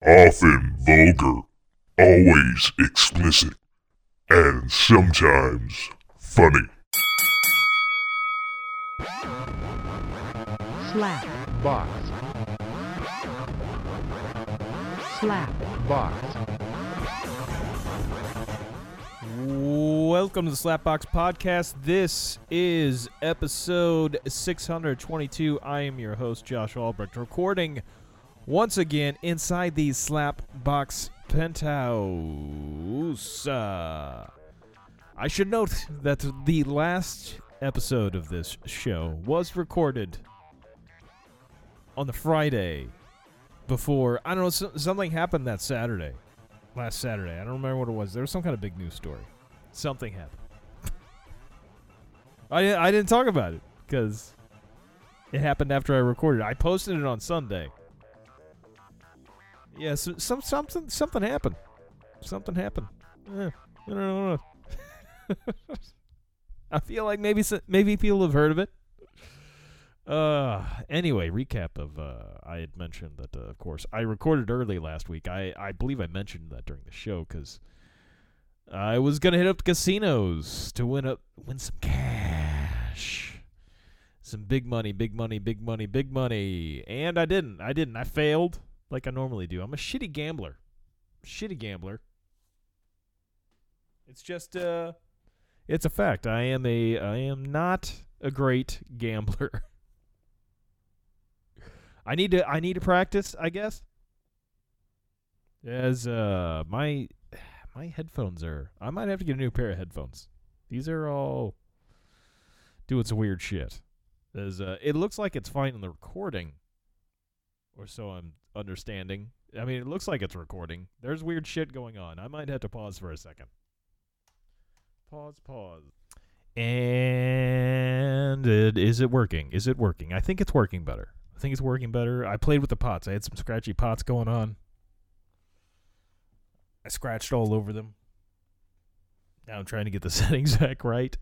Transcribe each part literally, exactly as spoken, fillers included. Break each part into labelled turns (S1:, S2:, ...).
S1: often vulgar, always explicit, and sometimes funny.
S2: Slap
S3: Box.
S2: Slap
S3: Box.
S4: Welcome to the Slapbox Podcast. This is episode six hundred twenty-two. I am your host, Josh Albrecht, recording once again inside the Slapbox Penthouse. Uh, I should note that the last episode of this show was recorded on the Friday before, I don't know, so, something happened that Saturday. Last Saturday. I don't remember what it was. There was some kind of big news story. Something happened. I, I didn't talk about it because it happened after I recorded. I posted it on Sunday. Yeah, so, some something something happened. Something happened. Eh, I don't know. I feel like maybe maybe people have heard of it. Uh, anyway, recap of, uh, I had mentioned that, uh, of course, I recorded early last week. I, I believe I mentioned that during the show because I was going to hit up the casinos to win up, win some cash. Some big money, big money, big money, big money. And I didn't. I didn't. I failed like I normally do. I'm a shitty gambler. Shitty gambler. It's just, uh, it's a fact. I am a, I am not a great gambler. I need to I need to practice, I guess. As uh my my headphones are I might have to get a new pair of headphones. These are all doing some weird shit. As uh it looks like it's fine in the recording. Or so I'm understanding. I mean, it looks like it's recording. There's weird shit going on. I might have to pause for a second. Pause, pause. And it, is it working? Is it working? I think it's working better. I think it's working better. I played with the pots. I had some scratchy pots going on. I scratched all over them. Now I'm trying to get the settings back right.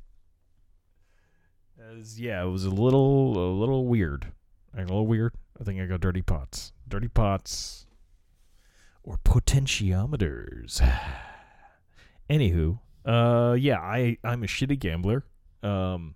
S4: As, yeah, it was a little a little weird. A little weird. I think I got dirty pots. Dirty pots. Or potentiometers. Anywho, uh, yeah, I, I'm a shitty gambler. Um...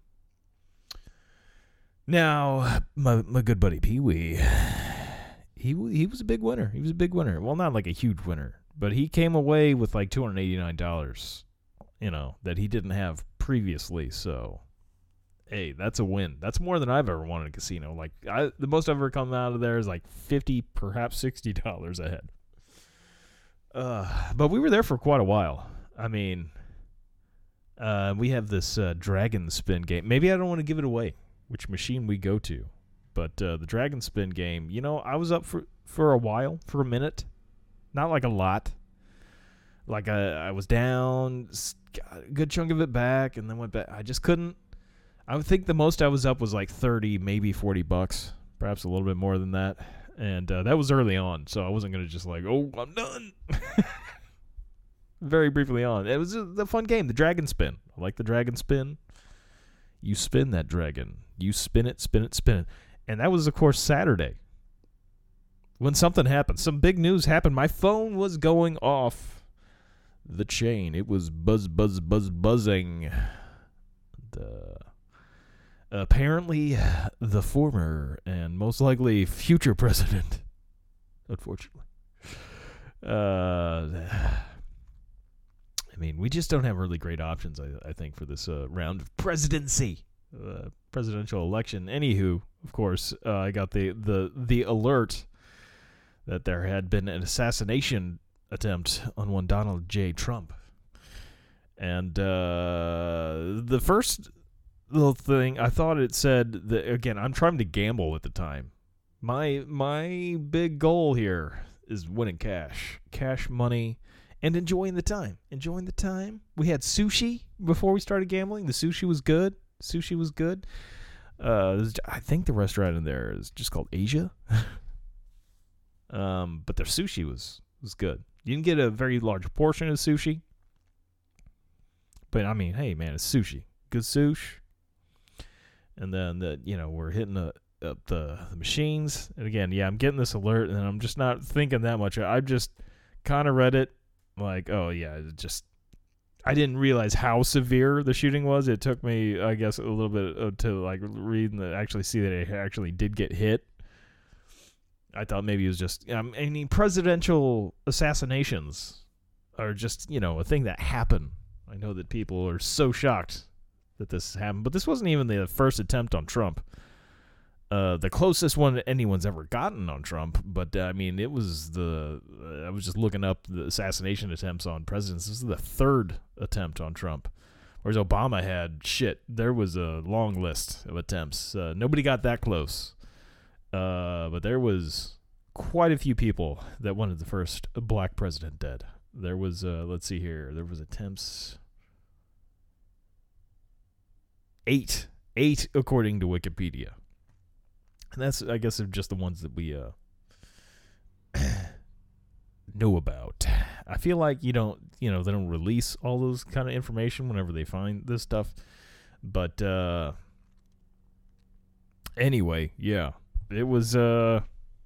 S4: Now, my my good buddy Pee Wee, he he was a big winner. He was a big winner. Well, not like a huge winner, but he came away with like two hundred eighty-nine dollars, you know, that he didn't have previously. So, hey, that's a win. That's more than I've ever won in a casino. Like, I, the most I've ever come out of there is like fifty, perhaps sixty dollars ahead. Uh, but we were there for quite a while. I mean, uh, we have this uh, dragon spin game. Maybe I don't want to give it away, which machine we go to. But uh, the Dragon Spin game, you know, I was up for, for a while, for a minute. Not like a lot. Like I, I was down, got a good chunk of it back, and then went back. I just couldn't. I would think the most I was up was like thirty, maybe forty bucks. Perhaps a little bit more than that. And uh, that was early on, so I wasn't going to just like, oh, I'm done. Very briefly on. It was a, a fun game, the Dragon Spin. I like the Dragon Spin. You spin that dragon. You spin it, spin it, spin it. And that was, of course, Saturday. When something happened. Some big news happened. My phone was going off the chain. It was buzz, buzz, buzz, buzzing. The, apparently, the former and most likely future president, unfortunately. Uh... I mean, we just don't have really great options, I, I think, for this uh, round of presidency, uh, presidential election. Anywho, of course, uh, I got the, the, the alert that there had been an assassination attempt on one Donald J. Trump. And uh, the first little thing, I thought it said, that, again, I'm trying to gamble at the time. My My big goal here is winning cash, cash money. And enjoying the time. Enjoying the time. We had sushi before we started gambling. The sushi was good. Sushi was good. Uh, I think the restaurant in there is just called Asia. um, but their sushi was, was good. You can get a very large portion of sushi. But, I mean, hey, man, it's sushi. Good sushi. And then, the, you know, we're hitting a, up the, the machines. And again, yeah, I'm getting this alert, and I'm just not thinking that much. I just kind of read it like, oh, yeah, it just... I didn't realize how severe the shooting was. It took me, I guess, a little bit to like read and actually see that it actually did get hit. I thought maybe it was just, um, I mean, presidential assassinations are just, you know, a thing that happen. I know that people are so shocked that this happened, but this wasn't even the first attempt on Trump. Uh, the closest one anyone's ever gotten on Trump, but uh, I mean, it was the, uh, I was just looking up the assassination attempts on presidents. This is the third attempt on Trump, whereas Obama had, shit, there was a long list of attempts. Uh, nobody got that close, uh, but there was quite a few people that wanted the first black president dead. There was, uh, let's see here, there was attempts, eight, eight according to Wikipedia. And that's, I guess, just the ones that we uh, know about. I feel like you don't, you know, they don't release all those kind of information whenever they find this stuff. But uh, anyway, yeah, it was, uh,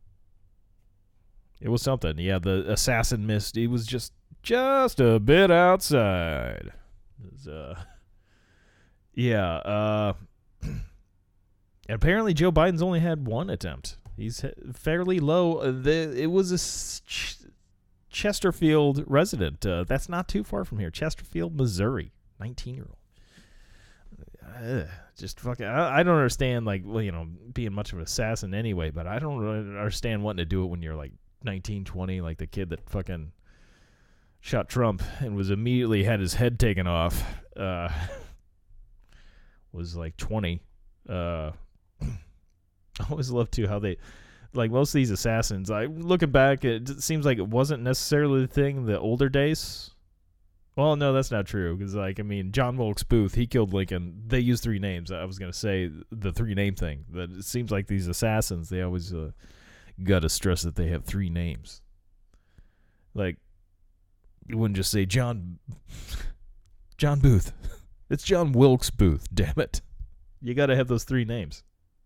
S4: it was something. Yeah, the assassin missed. He was just, just a bit outside. It was, uh, yeah. Uh, And apparently Joe Biden's only had one attempt. He's fairly low. The, it was a Ch- Chesterfield resident. Uh, that's not too far from here. Chesterfield, Missouri. nineteen-year-old. Uh, just fucking... I, I don't understand, like, well, you know, being much of an assassin anyway, but I don't really understand wanting to do it when you're, like, nineteen, twenty, like the kid that fucking shot Trump and was immediately had his head taken off. Uh, was, like, twenty. Uh... I always love too how they, like most of these assassins, I looking back, it seems like it wasn't necessarily the thing in the older days. Well, no, that's not true, because like I mean, John Wilkes Booth, he killed Lincoln. They used three names. I was gonna say the three name thing. That it seems like these assassins, they always uh, gotta stress that they have three names. Like you wouldn't just say John, John Booth. It's John Wilkes Booth. Damn it, you gotta have those three names.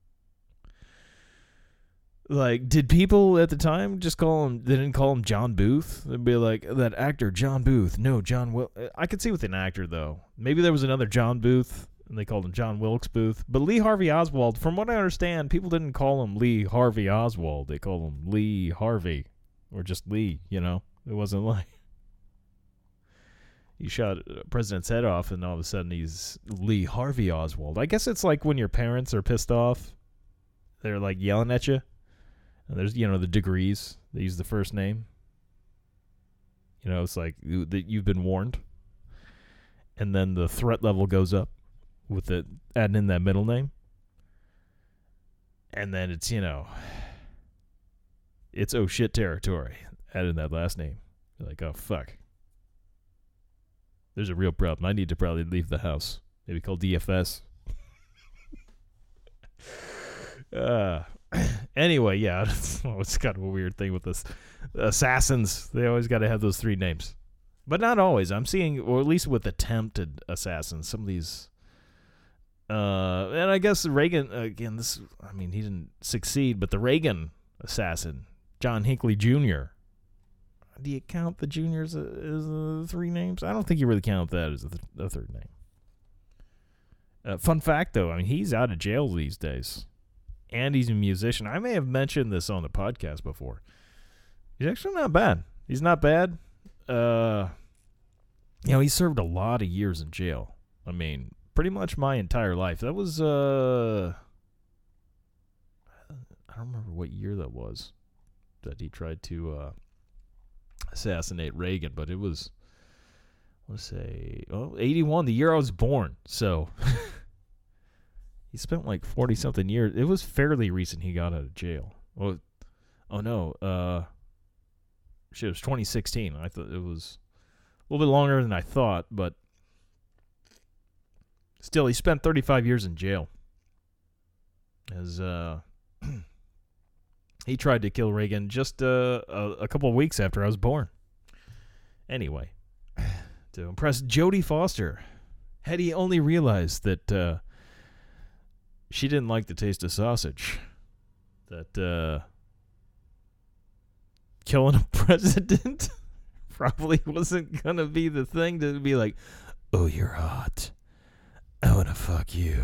S4: Like, did people at the time just call him, they didn't call him John Booth? They'd be like, that actor, John Booth. No, John Wil... I could see with an actor, though. Maybe there was another John Booth, and they called him John Wilkes Booth. But Lee Harvey Oswald, from what I understand, people didn't call him Lee Harvey Oswald. They called him Lee Harvey. Or just Lee, you know? It wasn't like... He shot a president's head off, and all of a sudden he's Lee Harvey Oswald. I guess it's like when your parents are pissed off. They're, like, yelling at you. And there's, you know, the degrees. They use the first name. You know, it's like you, that you've been warned. And then the threat level goes up with it adding in that middle name. And then it's, you know, it's oh shit territory. Adding that last name. You're like, oh fuck. There's a real problem. I need to probably leave the house. Maybe call D F S. uh Anyway, yeah, it's kind of a weird thing with this. Assassins, they always got to have those three names. But not always. I'm seeing, or at least with attempted assassins, some of these. Uh, and I guess Reagan, again, this, I mean, he didn't succeed, but the Reagan assassin, John Hinckley Junior Do you count the juniors as, as uh, three names? I don't think you really count that as a, th- a third name. Uh, fun fact, though, I mean, he's out of jail these days. And he's a musician. I may have mentioned this on the podcast before. He's actually not bad. He's not bad. Uh, you know, he served a lot of years in jail. I mean, pretty much my entire life. That was, uh, I don't remember what year that was that he tried to uh, assassinate Reagan, but it was, let's say, oh, eighty-one, the year I was born. So... He spent like forty-something years. It was fairly recent he got out of jail. Well, oh, no. Uh, shit, it was twenty sixteen. I thought it was a little bit longer than I thought, but still, he spent thirty-five years in jail. As uh, he tried to kill Reagan just uh, a, a couple of weeks after I was born. Anyway, to impress Jodie Foster, had he only realized that... Uh, She didn't like the taste of sausage. that uh, killing a president probably wasn't gonna be the thing to be like, oh, you're hot, I wanna fuck you.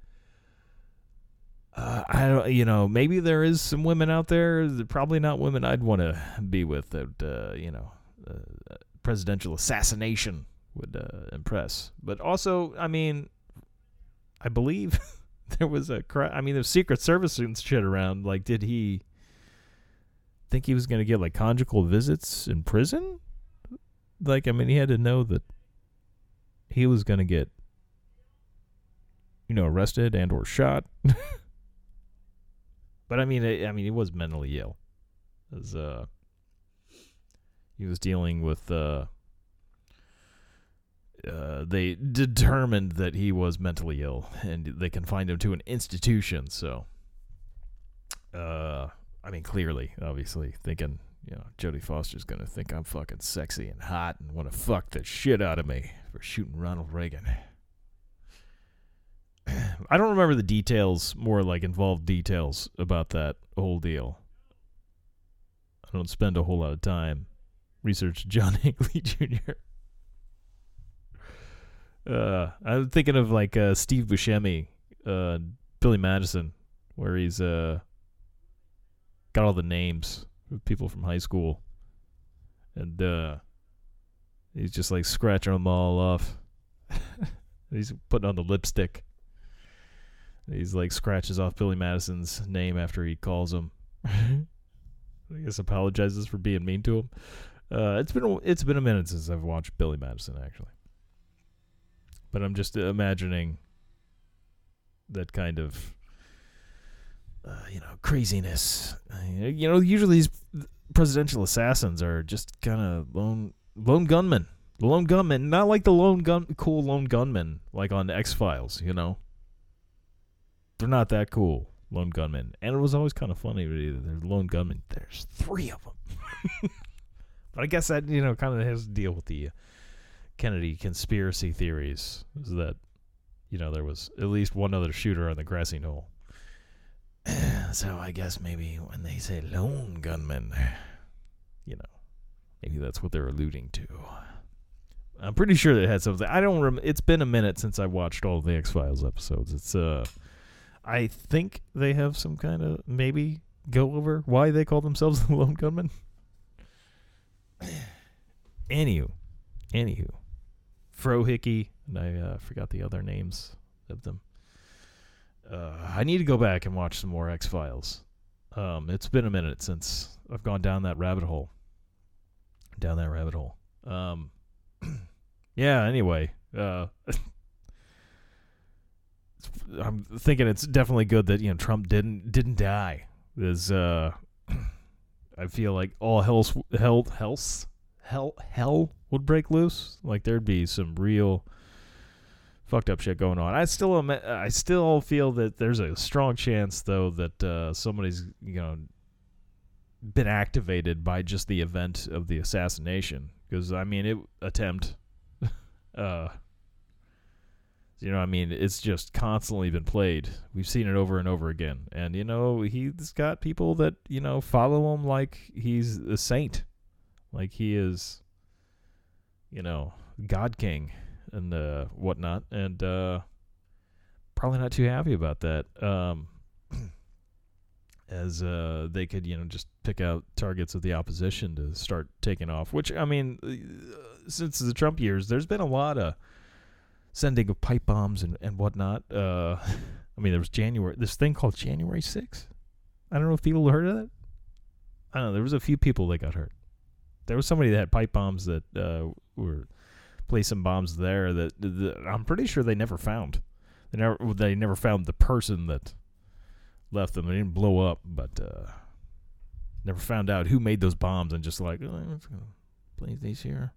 S4: Uh, I don't, you know, maybe there is some women out there, probably not women I'd want to be with, that, uh, you know, uh, presidential assassination would uh, impress. But also, I mean, I believe there was a, I mean, there's Secret Service and shit around. Like, did he think he was going to get, like, conjugal visits in prison? Like, I mean, he had to know that he was going to get, you know, arrested and or shot. But I mean, I, I mean, he was mentally ill. As uh, he was dealing with, uh, uh, they determined that he was mentally ill, and they confined him to an institution. So, uh, I mean, clearly, obviously, thinking, you know, Jodie Foster's gonna think I'm fucking sexy and hot and want to fuck the shit out of me for shooting Ronald Reagan. I don't remember the details, more like involved details about that whole deal. I don't spend a whole lot of time researching John Hinckley Junior Uh, I'm thinking of like uh, Steve Buscemi, uh, Billy Madison, where he's uh, got all the names of people from high school, and uh, he's just like scratching them all off. He's putting on the lipstick. He's like scratches off Billy Madison's name after he calls him. I guess apologizes for being mean to him. Uh, it's been a, it's been a minute since I've watched Billy Madison, actually. But I'm just imagining that kind of, uh, you know, craziness. Uh, you know, usually these presidential assassins are just kind of lone lone gunmen. Lone gunmen, not like the lone gun, cool lone gunmen like on X-Files, you know. They're not that cool, lone gunmen. And it was always kind of funny that there's lone gunmen. There's three of them. But I guess that, you know, kind of has to deal with the Kennedy conspiracy theories. Is that, you know, there was at least one other shooter on the grassy knoll. So I guess maybe when they say lone gunmen, you know, maybe that's what they're alluding to. I'm pretty sure that it had something. I don't rem- It's been a minute since I watched all of the X-Files episodes. It's, uh... I think they have some kind of maybe go over why they call themselves the lone gunmen. Anywho, anywho, Frohickey, and I uh, forgot the other names of them. Uh, I need to go back and watch some more X-Files. Um, it's been a minute since I've gone down that rabbit hole. Down that rabbit hole. Um, yeah. Anyway. Uh, I'm thinking it's definitely good that, you know, Trump didn't didn't die. There's, uh, I feel like all hell's, hell, hell's, hell, hell would break loose. Like there'd be some real fucked up shit going on. I still, am, I still feel that there's a strong chance though that uh, somebody's, you know, been activated by just the event of the assassination. Because I mean, it attempt. uh. You know, I mean, it's just constantly been played. We've seen it over and over again. And, you know, he's got people that, you know, follow him like he's a saint. Like he is, you know, God King and uh, whatnot. And uh, probably not too happy about that. Um, as uh, they could, you know, just pick out targets of the opposition to start taking off. Which, I mean, since the Trump years, there's been a lot of sending of pipe bombs and, and whatnot. Uh, I mean, there was January, this thing called January sixth. I don't know if people heard of that. I don't know. There was a few people that got hurt. There was somebody that had pipe bombs that uh, were placing bombs there that, that I'm pretty sure they never found. They never they never found the person that left them. They didn't blow up, but uh, never found out who made those bombs and just like, oh, I'm just going to place these here.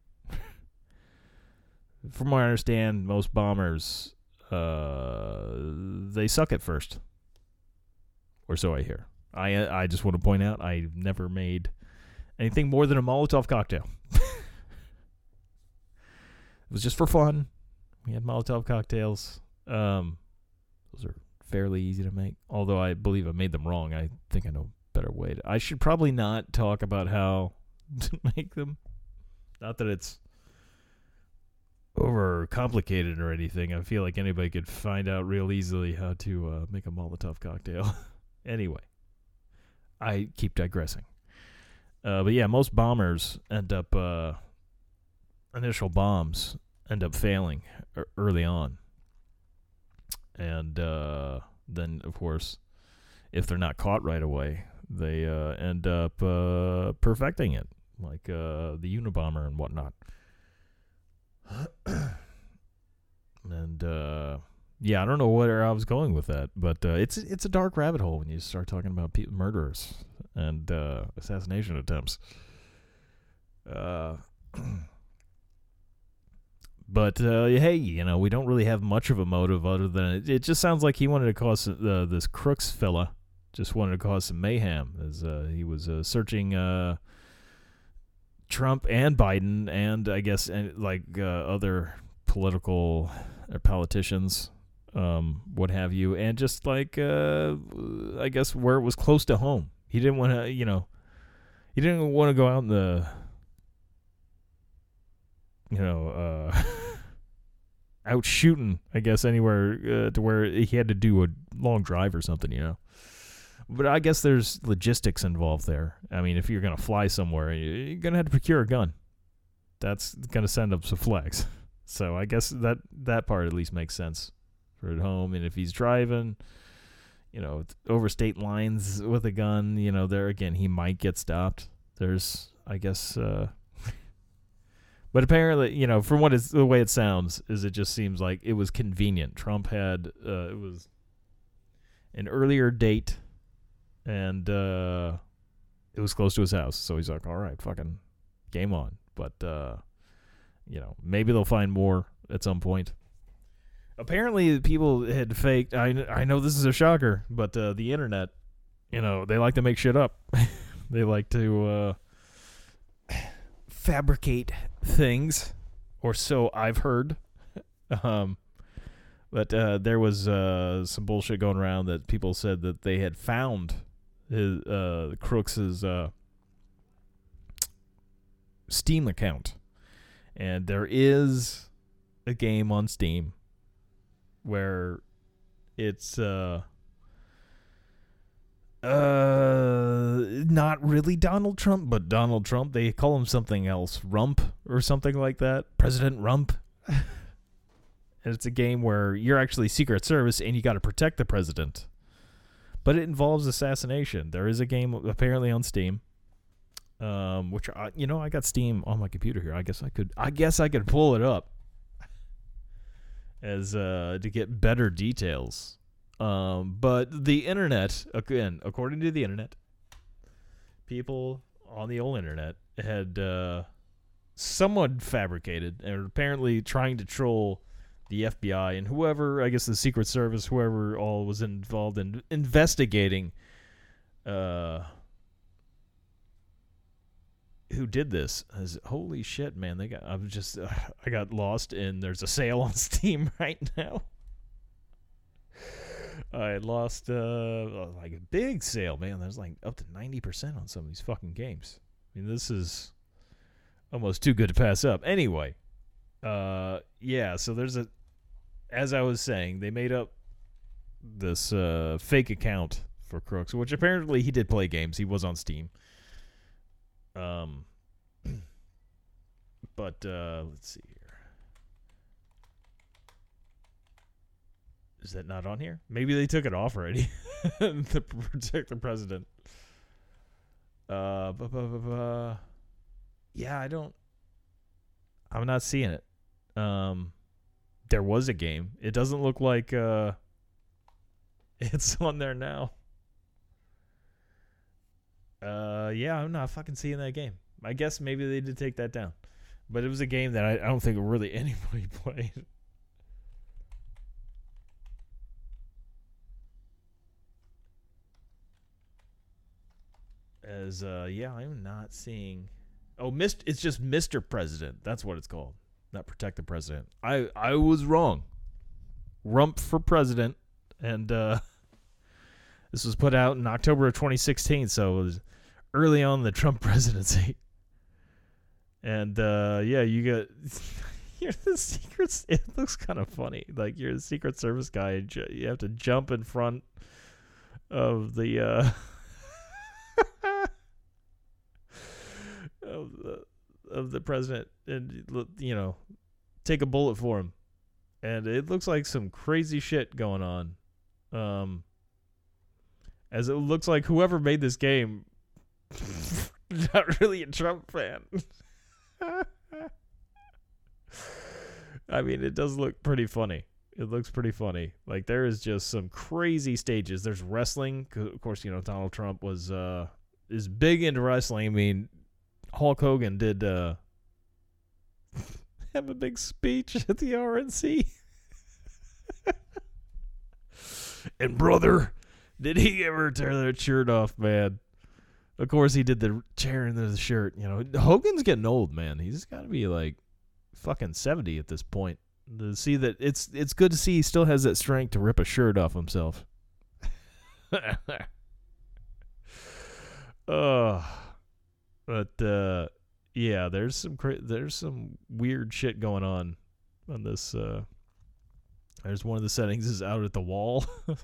S4: From what I understand, most bombers, uh, they suck at first. Or so I hear. I I just want to point out, I've never made anything more than a Molotov cocktail. It was just for fun. We had Molotov cocktails. Um, those are fairly easy to make. Although I believe I made them wrong. I think I know a better way. To, I should probably not talk about how to make them. Not that it's over complicated or anything. I feel like anybody could find out real easily how to uh, make a Molotov cocktail. Anyway, I keep digressing. Uh, but yeah, most bombers end up, uh, initial bombs end up failing er- early on. And uh, then, of course, if they're not caught right away, they uh, end up uh, perfecting it, like uh, the Unabomber and whatnot. And uh, yeah, I don't know where I was going with that, but uh, it's it's a dark rabbit hole when you start talking about pe- murderers and uh, assassination attempts. Uh, but uh, hey, you know, we don't really have much of a motive other than it, it just sounds like he wanted to cause uh, this Crooks fella just wanted to cause some mayhem as uh, he was uh, searching uh, Trump and Biden and I guess and, like uh, other political or politicians, um, what have you, and just like uh, I guess where it was close to home. He didn't want to, you know, he didn't want to go out in the, you know, uh, out shooting, I guess, anywhere uh, to where he had to do a long drive or something, you know. But I guess there's logistics involved there. I mean, if you're going to fly somewhere, you're going to have to procure a gun. That's going to send up some flags. So I guess that, that part at least makes sense for at home. And if he's driving, you know, over state lines with a gun, you know, there again, he might get stopped. There's, I guess, uh, but apparently, you know, from what is the way it sounds, is it just seems like it was convenient. Trump had, uh, it was an earlier date, and uh, it was close to his house. So he's like, all right, fucking game on. But, uh, you know, maybe they'll find more at some point. Apparently, people had faked. I, I know this is a shocker, but uh, the internet, you know, they like to make shit up. They like to uh, fabricate things, or so I've heard. um, but uh, there was uh, some bullshit going around that people said that they had found his uh, Crooks's uh, Steam account, and there is a game on Steam where it's uh uh not really Donald Trump, but Donald Trump. They call him something else, Rump or something like that, President Rump. And it's a game where you're actually Secret Service and you got to protect the president, but it involves assassination. There is a game apparently on Steam, um, which I, you know, I got Steam on my computer here. I guess I could, I guess I could pull it up as uh, to get better details. Um, but the internet, again, according to the internet, people on the old internet had uh, somewhat fabricated and apparently trying to troll the F B I and whoever, I guess the Secret Service, whoever all was involved in investigating uh, who did this. As, holy shit, man! They got. I was just. Uh, I got lost in. There's a sale on Steam right now. I lost uh, like a big sale, man. There's like up to ninety percent on some of these fucking games. I mean, this is almost too good to pass up. Anyway, uh, yeah. So there's a. As I was saying, they made up this uh, fake account for Crooks, which apparently he did play games. He was on Steam. Um, but uh, let's see here. Is that not on here? Maybe they took it off already to protect the president. Uh, bu- bu- bu- bu- yeah, I don't. I'm not seeing it. Um, there was a game. It doesn't look like uh, it's on there now. Uh, yeah, I'm not fucking seeing that game. I guess maybe they did take that down, but it was a game that I, I don't think really anybody played. As uh, yeah, I'm not seeing. Oh, mist. It's just Mister President. That's what it's called. Not Protect the President. I I was wrong. Rump for president, and uh, This was put out in October of twenty sixteen, so it was early on in the Trump presidency. And, uh, yeah, you get... You're the secret... It looks kind of funny. Like, you're the Secret Service guy. And ju- you have to jump in front of the... Uh, of the of the president and, you know, take a bullet for him. And it looks like some crazy shit going on. Um, as it looks like whoever made this game not really a Trump fan. I mean, it does look pretty funny. It looks pretty funny. Like, there is just some crazy stages. There's wrestling. Of course, you know, Donald Trump was uh, is big into wrestling. I mean, Hulk Hogan did uh, have a big speech at the R N C. And brother, did he ever tear that shirt off, man? Of course, he did the tearing of the shirt. You know, Hogan's getting old, man. He's got to be like fucking seventy at this point. To see that, it's it's good to see he still has that strength to rip a shirt off himself. Oh, but uh, yeah, there's some cra- there's some weird shit going on on this. Uh, there's one of the settings is out at the wall.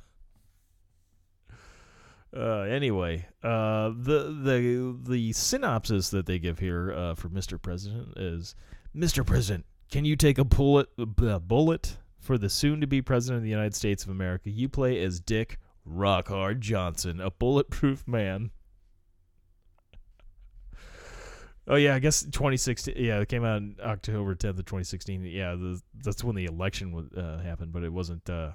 S4: Uh, anyway, uh, the the the synopsis that they give here uh, for Mister President is, Mister President, can you take a bullet a bullet for the soon-to-be President of the United States of America? You play as Dick Rockhard Johnson, a bulletproof man. Oh, yeah, I guess twenty sixteen, yeah, it came out on October tenth of twenty sixteen. Yeah, the, that's when the election was, uh, happened, but it wasn't... Uh,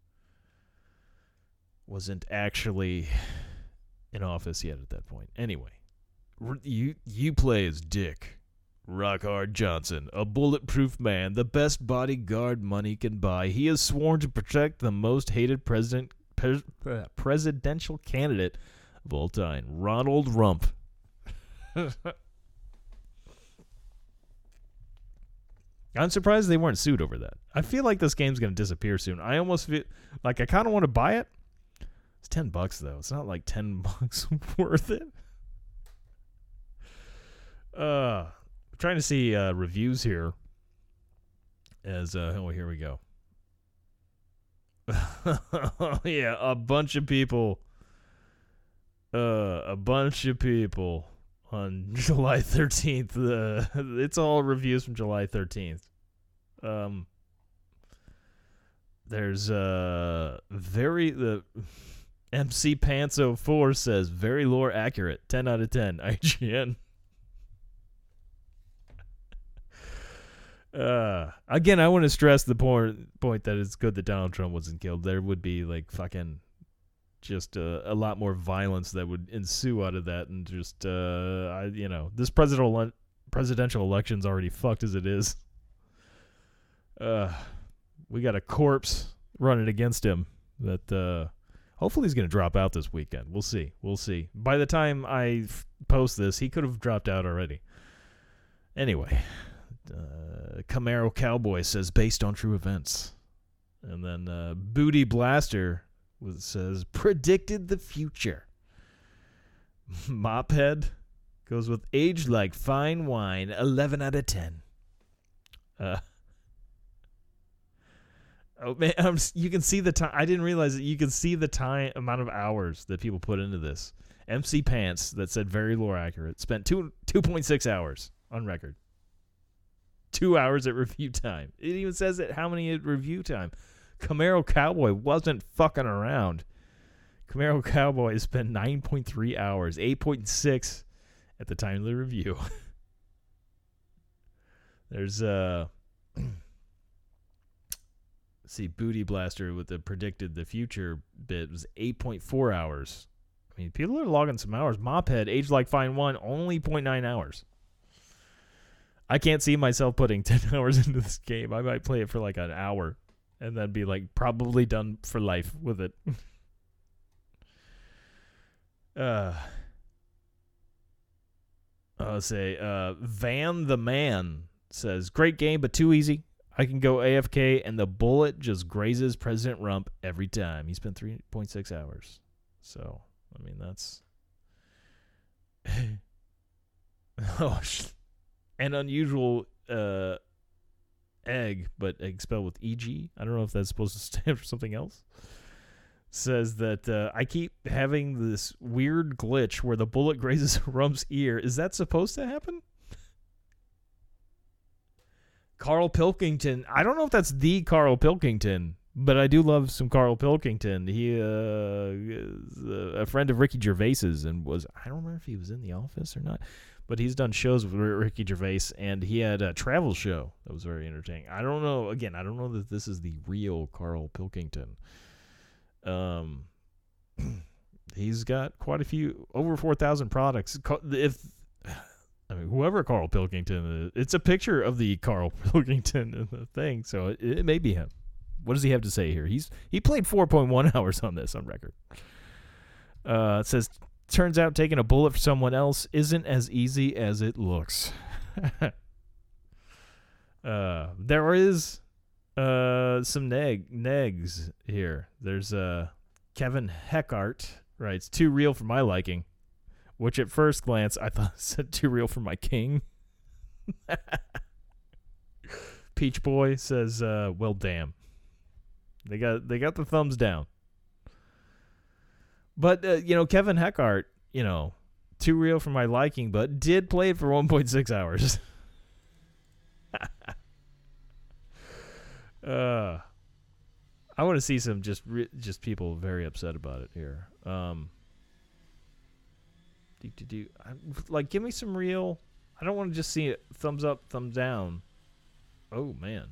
S4: wasn't actually in office yet at that point. Anyway, you you play as Dick Rockhard Johnson, a bulletproof man, the best bodyguard money can buy. He is sworn to protect the most hated president pres, uh, presidential candidate of all time, Ronald Rump. I'm surprised they weren't sued over that. I feel like this game's going to disappear soon. I almost feel like I kind of want to buy it. It's ten bucks though. It's not like ten bucks worth it. Uh, I'm trying to see uh, reviews here. As uh, oh, here we go. Yeah, a bunch of people. Uh, a bunch of people on July thirteenth. Uh, it's all reviews from July thirteenth. Um, there's uh very the. M C Pants oh four says, very lore accurate, ten out of ten, I G N. uh, again, I want to stress the point, point that it's good that Donald Trump wasn't killed. There would be, like, fucking just uh, a lot more violence that would ensue out of that. And just, uh, I, you know, this presidential, presidential election's already fucked as it is. Uh, we got a corpse running against him that... Uh, Hopefully he's going to drop out this weekend. We'll see. We'll see. By the time I f- post this, he could have dropped out already. Anyway, uh, Camaro Cowboy says, based on true events. And then uh, Booty Blaster was, says, predicted the future. Mophead goes with aged like fine wine, eleven out of ten. Uh Oh man, I'm, you can see the time. I didn't realize that you can see the time amount of hours that people put into this. M C Pants that said very lore accurate spent two two point six hours on record. Two hours at review time. It even says it how many at review time. Camaro Cowboy wasn't fucking around. Camaro Cowboy spent nine point three hours, eight point six at the time of the review. There's uh. See, Booty Blaster with the predicted the future bit was eight point four hours. I mean, people are logging some hours. Mophead, aged like fine wine, only zero point nine hours. I can't see myself putting ten hours into this game. I might play it for like an hour and then be like probably done for life with it. uh, I'll say, uh, Van the Man says, great game, but too easy. I can go A F K, and the bullet just grazes President Rump every time. He spent three point six hours. So, I mean, that's oh, sh- an unusual uh, egg, but egg spelled with E G. I don't know if that's supposed to stand for something else. Says that uh, I keep having this weird glitch where the bullet grazes Rump's ear. Is that supposed to happen? Carl Pilkington. I don't know if that's the Carl Pilkington, but I do love some Carl Pilkington. He uh, is a friend of Ricky Gervais's and was, I don't remember if he was in The Office or not, but he's done shows with Ricky Gervais, and he had a travel show that was very entertaining. I don't know, again, I don't know that this is the real Carl Pilkington. Um, he's got quite a few, over four thousand products. If I mean, whoever Carl Pilkington is, it's a picture of the Carl Pilkington in the thing, so it, it may be him. What does he have to say here? He's he played four point one hours on this on record. Uh, it says, turns out taking a bullet for someone else isn't as easy as it looks. uh, there is. Uh, some neg negs here. There's uh Kevin Heckart writes, too real for my liking, which at first glance I thought said too real for my king. Peach Boy says, uh, well, damn. They got they got the thumbs down. But uh, you know, Kevin Heckart, you know, too real for my liking, but did play it for one point six hours. Uh, I want to see some just re- just people very upset about it here. Um, do, do, do, I, like, give me some real. I don't want to just see it thumbs up, thumbs down. Oh man.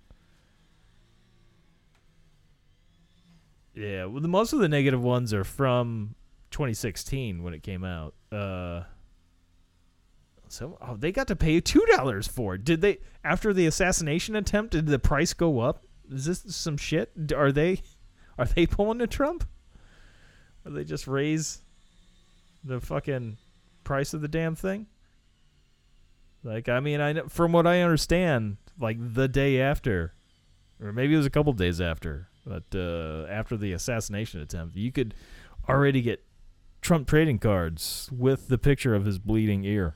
S4: Yeah, well, the most of the negative ones are from twenty sixteen when it came out. Uh, so oh, they got to pay two dollars for it. Did they after the assassination attempt? Did the price go up? Is this some shit? Are they are they pulling a Trump? Or they just raise the fucking price of the damn thing? Like, I mean, I know, from what I understand, like the day after, or maybe it was a couple days after, but uh, after the assassination attempt, you could already get Trump trading cards with the picture of his bleeding ear.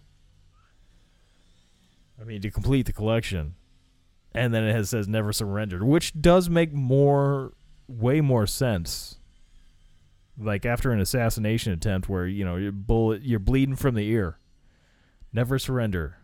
S4: I mean, to complete the collection. And then it has, says never surrendered, which does make more, way more sense. Like after an assassination attempt where, you know, you're, bullet, you're bleeding from the ear. Never surrender.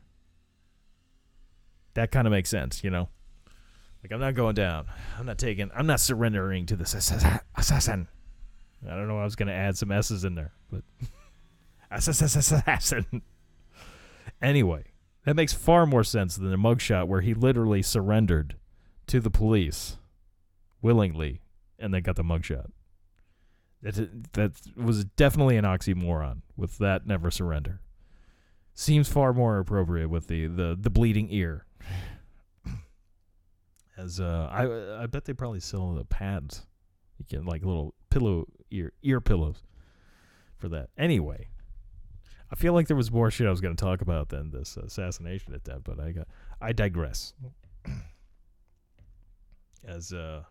S4: That kind of makes sense, you know? Like, I'm not going down. I'm not taking, I'm not surrendering to this assassin. I don't know, I was going to add some S's in there, but assassin. Anyway. That makes far more sense than a mugshot where he literally surrendered to the police willingly and then got the mugshot. That that was definitely an oxymoron with that never surrender. Seems far more appropriate with the, the, the bleeding ear. As uh, I I bet they probably sell the pads. You get like little pillow ear ear pillows for that. Anyway. I feel like there was more shit I was going to talk about than this assassination attempt, but I got I digress. As uh,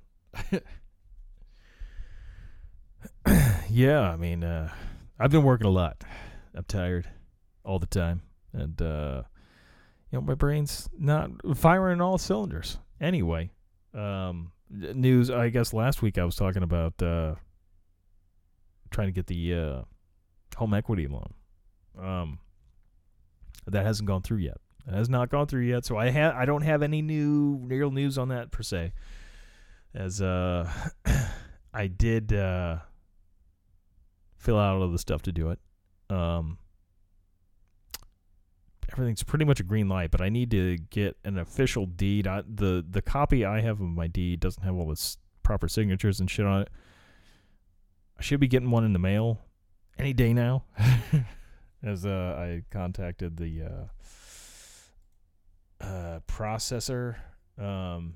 S4: yeah, I mean, uh, I've been working a lot. I'm tired all the time, and uh, you know, my brain's not firing all cylinders. Anyway, um, news. I guess last week I was talking about uh, trying to get the uh, home equity loan. Um, that hasn't gone through yet. It has not gone through yet, so I ha- I don't have any new real news on that per se. As uh, I did uh, fill out all of the stuff to do it. Um, everything's pretty much a green light, but I need to get an official deed. I, the the copy I have of my deed doesn't have all the s- proper signatures and shit on it. I should be getting one in the mail any day now. As uh, I contacted the uh, uh, processor, um,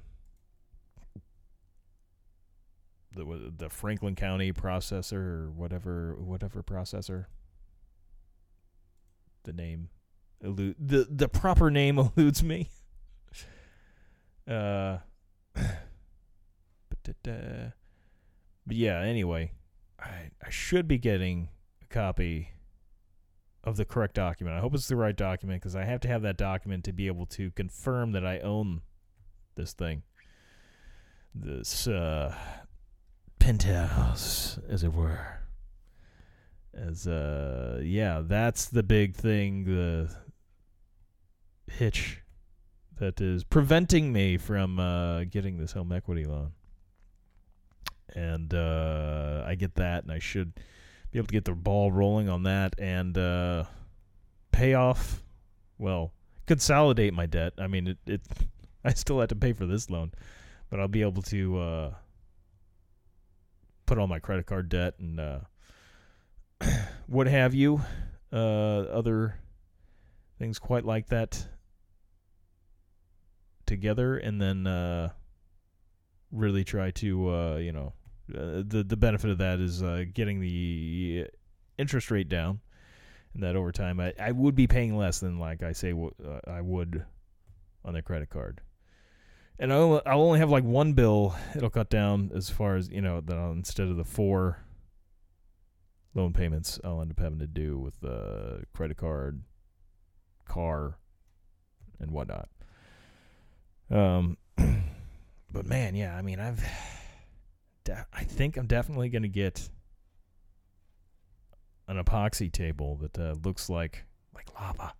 S4: the the Franklin County processor or whatever whatever processor. The name, elude, the the proper name eludes me. Uh, but, uh, but yeah. Anyway, I I should be getting a copy of the correct document. I hope it's the right document because I have to have that document to be able to confirm that I own this thing. This uh, penthouse, as it were. As uh, yeah, that's the big thing, the hitch that is preventing me from uh, getting this home equity loan. And uh, I get that, and I should be able to get the ball rolling on that and uh, pay off, well, consolidate my debt. I mean, it, it I still have to pay for this loan, but I'll be able to uh, put all my credit card debt and uh, what have you, uh, other things quite like that together, and then uh, really try to, uh, you know, uh, the the benefit of that is uh, getting the interest rate down, and that over time I, I would be paying less than, like I say, w- uh, I would on the credit card. And I'll, I'll only have like one bill it'll cut down as far as, you know, that I'll, instead of the four loan payments I'll end up having to do with the uh, credit card, car, and whatnot. Um, but man, yeah, I mean, I've, de- I think I'm definitely going to get an epoxy table that uh, looks like, like lava.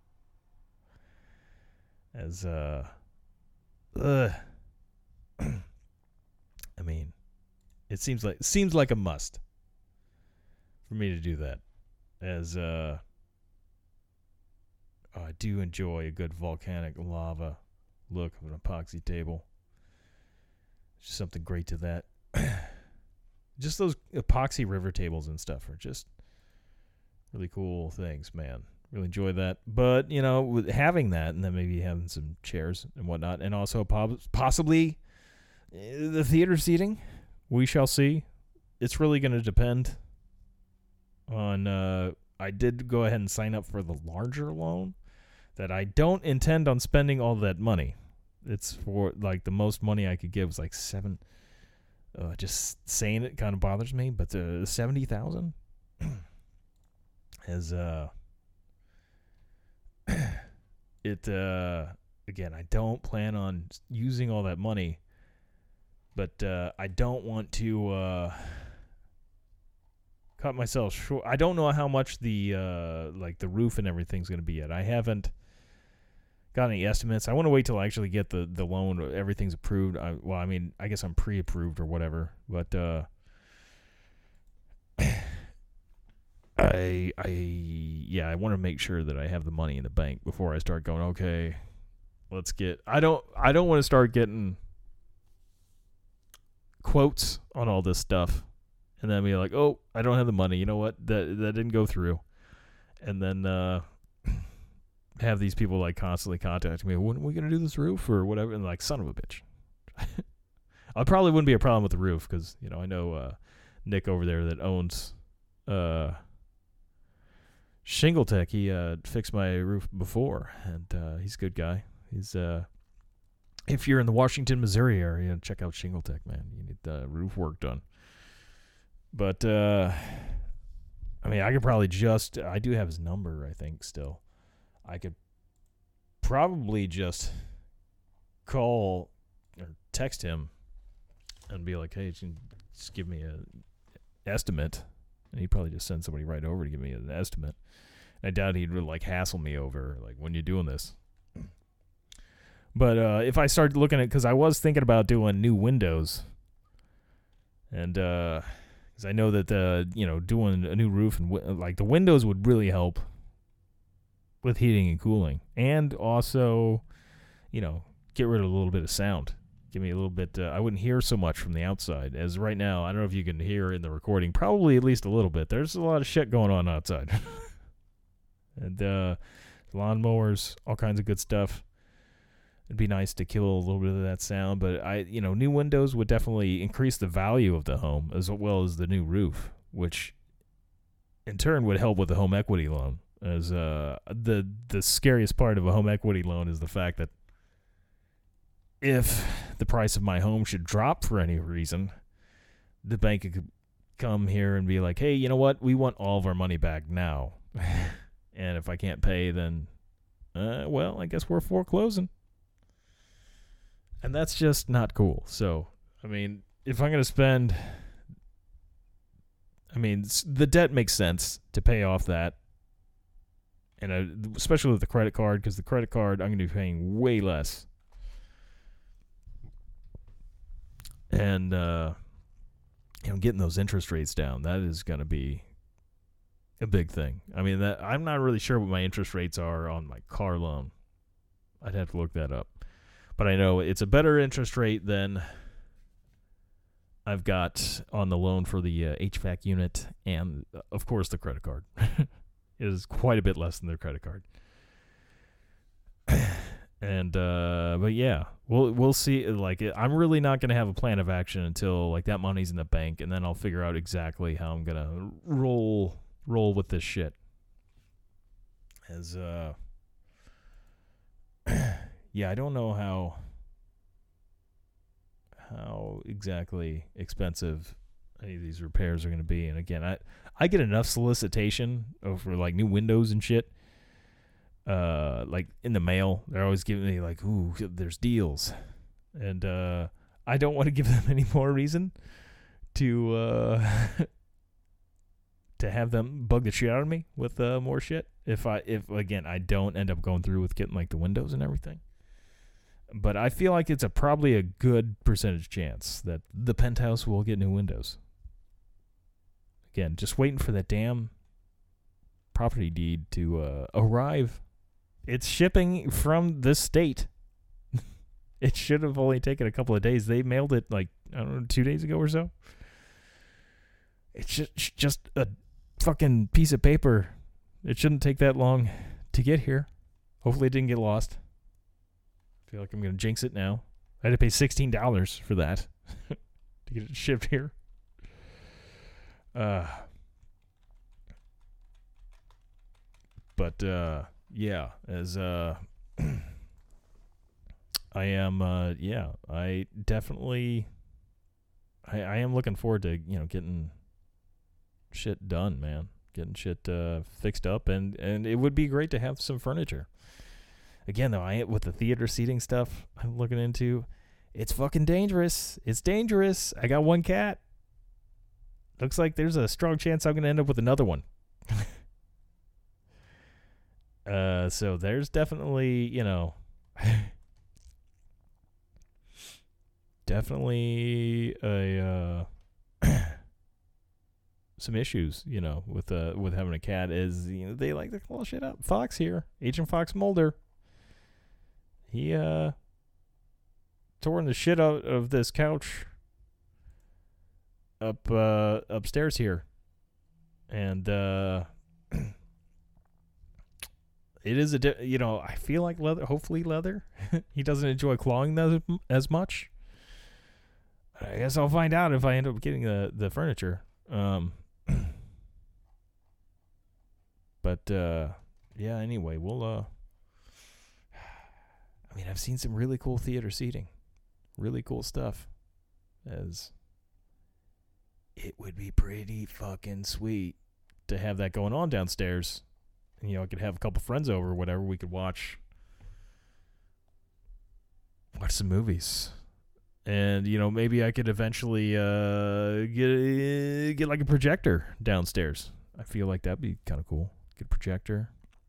S4: As, uh, ugh. I mean, it seems like, seems like a must for me to do that. As, uh, oh, I do enjoy a good volcanic lava look of an epoxy table. Just something great to that. Just those epoxy river tables and stuff are just really cool things, man. Really enjoy that. But, you know, with having that and then maybe having some chairs and whatnot, and also po- possibly uh, the theater seating, we shall see. It's really going to depend on, uh, I did go ahead and sign up for the larger loan that I don't intend on spending all that money. It's for, like, the most money I could give was like seven. Uh, just saying it kind of bothers me, but uh, seventy thousand is, uh, it, uh, again, I don't plan on using all that money, but uh, I don't want to uh, cut myself short. I don't know how much the, uh, like, the roof and everything's going to be yet. I haven't got any estimates. I want to wait till I actually get the, the loan. Everything's approved. I, well, I mean, I guess I'm pre-approved or whatever, but uh, I, I, yeah, I want to make sure that I have the money in the bank before I start going, okay, let's get, I don't, I don't want to start getting quotes on all this stuff and then be like, oh, I don't have the money. You know what? That, that didn't go through. And then, uh, have these people like constantly contacting me, when are we going to do this roof or whatever? And like, son of a bitch. I probably wouldn't be a problem with the roof because, you know, I know uh, Nick over there that owns uh, Shingle Tech. He uh, fixed my roof before, and uh, he's a good guy. He's uh, if you're in the Washington, Missouri area, check out Shingle Tech, man. You need the roof work done. But, uh, I mean, I could probably just, I do have his number, I think, still. I could probably just call or text him and be like, hey, just give me an estimate. And he'd probably just send somebody right over to give me an estimate. And I doubt he'd really like hassle me over, like, when you're doing this. But uh, if I start looking at, because I was thinking about doing new windows. And because uh, I know that, uh, you know, doing a new roof and w- like the windows would really help with heating and cooling, and also, you know, get rid of a little bit of sound. Give me a little bit, uh, I wouldn't hear so much from the outside, as right now, I don't know if you can hear in the recording, probably at least a little bit. There's a lot of shit going on outside. And uh, lawnmowers, all kinds of good stuff. It'd be nice to kill a little bit of that sound, but I, you know, new windows would definitely increase the value of the home, as well as the new roof, which in turn would help with the home equity loan. As uh, the the scariest part of a home equity loan is the fact that if the price of my home should drop for any reason, the bank could come here and be like, hey, you know what? We want all of our money back now. And if I can't pay, then, uh, well, I guess we're foreclosing. And that's just not cool. So, I mean, if I'm going to spend, I mean, the debt makes sense to pay off that. And I, especially with the credit card, because the credit card, I'm going to be paying way less. And, uh, you know, getting those interest rates down, that is going to be a big thing. I mean, that I'm not really sure what my interest rates are on my car loan. I'd have to look that up. But I know it's a better interest rate than I've got on the loan for the uh, H V A C unit and, uh, of course, the credit card. It is quite a bit less than their credit card. And, uh, but yeah, we'll, we'll see. Like, I'm really not going to have a plan of action until, like, that money's in the bank, and then I'll figure out exactly how I'm going to roll, roll with this shit. As, uh, yeah, I don't know how, how exactly expensive any of these repairs are going to be. And again, I, I get enough solicitation over, like, new windows and shit. Uh, like in the mail, they're always giving me like, ooh, there's deals. And, uh, I don't want to give them any more reason to, uh, to have them bug the shit out of me with, uh, more shit. If I, if again, I don't end up going through with getting like the windows and everything. But I feel like it's a probably a good percentage chance that the penthouse will get new windows. Again, just waiting for that damn property deed to, uh, arrive. It's shipping from the state. It should have only taken a couple of days. They mailed it like, I don't know, two days ago or so. It's just, just a fucking piece of paper. It shouldn't take that long to get here. Hopefully it didn't get lost. I feel like I'm going to jinx it now. I had to pay sixteen dollars for that to get it shipped here. Uh, but, uh, yeah, as, uh, I am, uh, yeah, I definitely, I, I am looking forward to, you know, getting shit done, man. Getting shit, uh, fixed up, and, and it would be great to have some furniture. Again, though, I with the theater seating stuff I'm looking into, it's fucking dangerous. It's dangerous. I got one cat. Looks like there's a strong chance I'm going to end up with another one. uh, so there's definitely, you know, definitely a, uh, some issues, you know, with, uh, with having a cat is, you know, they like to call shit up. Fox here, Agent Fox Mulder. He, uh, torn the shit out of this couch up uh upstairs here, and uh it is a di- you know I feel like leather, hopefully leather. He doesn't enjoy clawing those as much. I guess I'll find out if I end up getting the the furniture. Um but uh yeah, anyway, we'll uh I mean, I've seen some really cool theater seating, really cool stuff. As it would be pretty fucking sweet to have that going on downstairs. And, you know, I could have a couple friends over or whatever. We could watch watch some movies. And, you know, maybe I could eventually uh, get, get like a projector downstairs. I feel like that'd be kind of cool. Get a projector.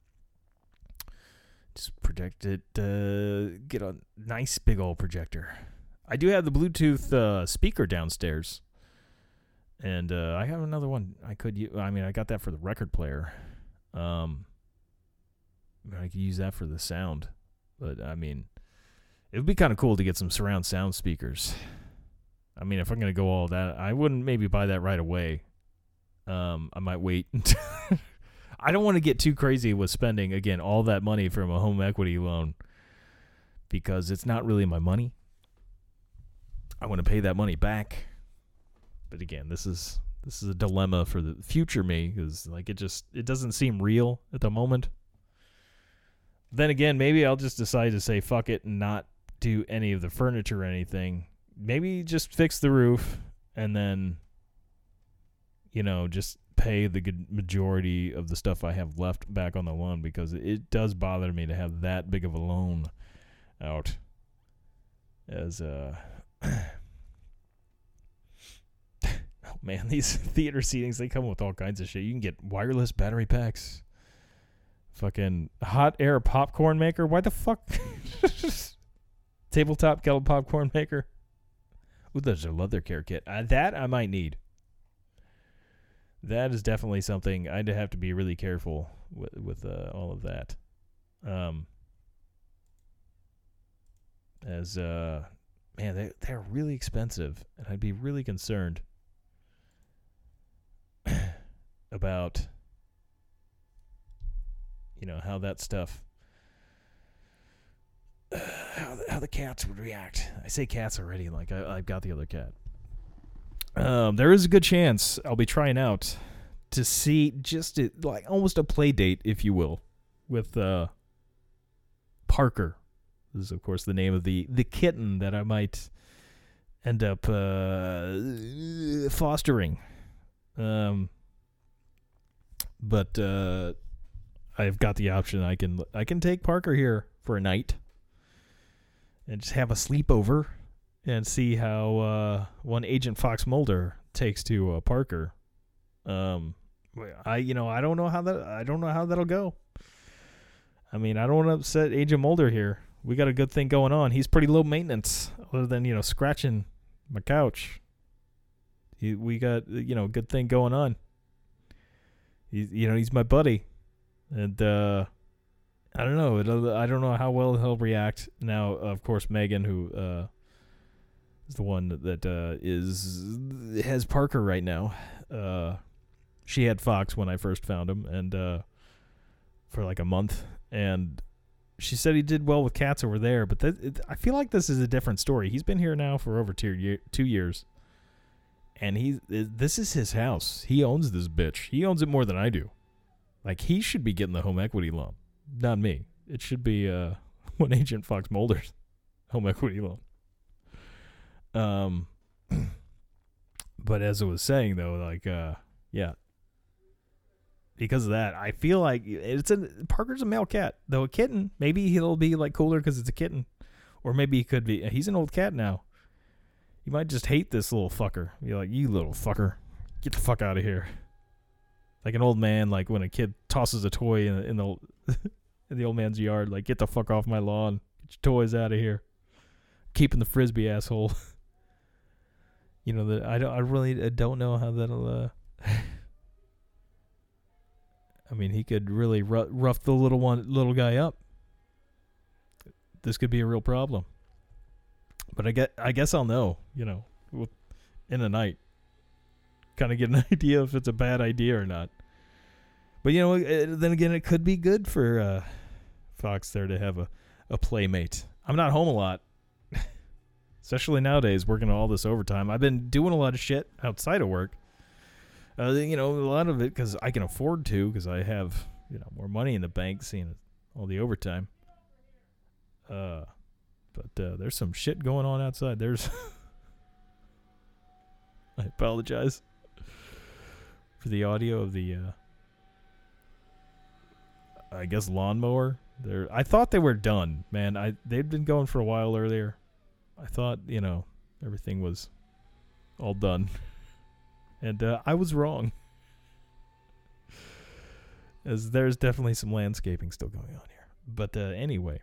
S4: Just project it. Uh, get a nice big old projector. I do have the Bluetooth uh, speaker downstairs. And uh, I have another one I could use. I mean, I got that for the record player. Um, I could use that for the sound. But, I mean, it would be kind of cool to get some surround sound speakers. I mean, if I'm going to go all that, I wouldn't maybe buy that right away. Um, I might wait. I don't want to get too crazy with spending, again, all that money from a home equity loan. Because it's not really my money. I want to pay that money back. But again, this is this is a dilemma for the future me, because like it just it doesn't seem real at the moment. Then again, maybe I'll just decide to say fuck it and not do any of the furniture or anything. Maybe just fix the roof and then you know, just pay the good majority of the stuff I have left back on the loan, because it does bother me to have that big of a loan out. As uh oh man, these theater seatings, they come with all kinds of shit. You can get wireless battery packs, fucking hot air popcorn maker. Why the fuck? Tabletop kettle popcorn maker. Ooh, there's a leather care kit. Uh, that I might need. That is definitely something I'd have to be really careful with, with uh, all of that. Um, as, uh, man, they, they're really expensive, and I'd be really concerned about, you know, how that stuff, uh, how, the, how the cats would react. I say cats already, like I, I've got the other cat. Um, there is a good chance I'll be trying out to see just a, like almost a play date, if you will, with uh, Parker. This is, of course, the name of the, the kitten that I might end up uh, fostering. Um, but uh, I've got the option. I can I can take Parker here for a night and just have a sleepover and see how uh, one Agent Fox Mulder takes to uh, Parker. Um, I you know I don't know how that I don't know how that'll go. I mean, I don't want to upset Agent Mulder here. We got a good thing going on. He's pretty low maintenance, other than, you know, scratching my couch. He, we got, you know, a good thing going on. He, you know, he's my buddy, and uh, I don't know. I don't know how well he'll react. Now, of course, Megan, who uh, is the one that uh, is has Parker right now. Uh, she had Fox when I first found him, and uh, for like a month, and she said he did well with cats over there, but th- it, I feel like this is a different story. He's been here now for over two, year, two years, and he this is his house. He owns this bitch. He owns it more than I do. Like, he should be getting the home equity loan, not me. It should be uh, one Agent Fox Mulder's home equity loan. Um, but as I was saying, though, like, uh, yeah. Because of that, I feel like it's a Parker's a male cat, though a kitten. Maybe he'll be like cooler because it's a kitten, or maybe he could be. He's an old cat now. You might just hate this little fucker. Be like, you little fucker, get the fuck out of here. Like an old man, like when a kid tosses a toy in, in the in the old man's yard, like, get the fuck off my lawn, get your toys out of here. Keeping the frisbee, asshole. You know that I don't. I really I don't know how that'll. Uh, I mean, he could really rough, rough the little one, little guy up. This could be a real problem. But I get, I guess I'll know, you know, in the night. Kind of get an idea if it's a bad idea or not. But, you know, then again, it could be good for uh, Fox there to have a, a playmate. I'm not home a lot. Especially nowadays, working all this overtime. I've been doing a lot of shit outside of work. Uh, you know, a lot of it because I can afford to, because I have, you know, more money in the bank, seeing all the overtime. Uh, but uh, there's some shit going on outside. There's, I apologize for the audio of the, uh, I guess, lawnmower. They're, I thought they were done, man. I they'd been going for a while earlier. I thought, you know, everything was all done. And uh, I was wrong. As there's definitely some landscaping still going on here. But uh, anyway.